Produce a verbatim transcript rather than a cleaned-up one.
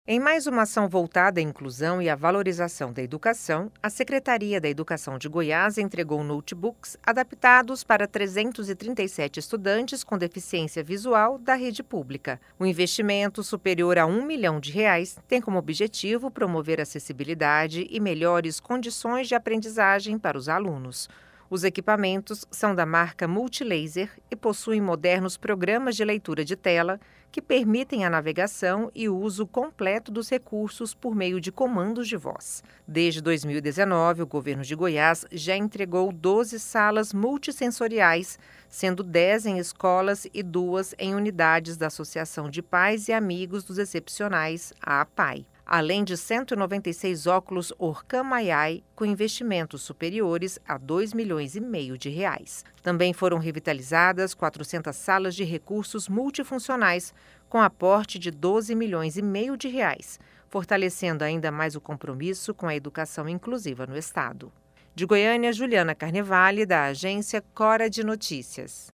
Em mais uma ação voltada à inclusão e à valorização da educação, a Secretaria da Educação de Goiás entregou notebooks adaptados para trezentos e trinta e sete estudantes com deficiência visual da rede pública. O investimento, superior a um milhão de reais, tem como objetivo promover acessibilidade e melhores condições de aprendizagem para os alunos. Os equipamentos são da marca Multilaser e possuem modernos programas de leitura de tela que permitem a navegação e o uso completo dos recursos por meio de comandos de voz. Desde dois mil e dezenove, o governo de Goiás já entregou doze salas multissensoriais, sendo dez em escolas e duas em unidades da Associação de Pais e Amigos dos Excepcionais, a APAE. Além de cento e noventa e seis óculos Orcam Ai, com investimentos superiores a dois milhões e meio de reais. Também foram revitalizadas quatrocentas salas de recursos multifuncionais, com aporte de doze milhões e meio de reais, fortalecendo ainda mais o compromisso com a educação inclusiva no estado. De Goiânia, Juliana Carnevale, da agência Cora de Notícias.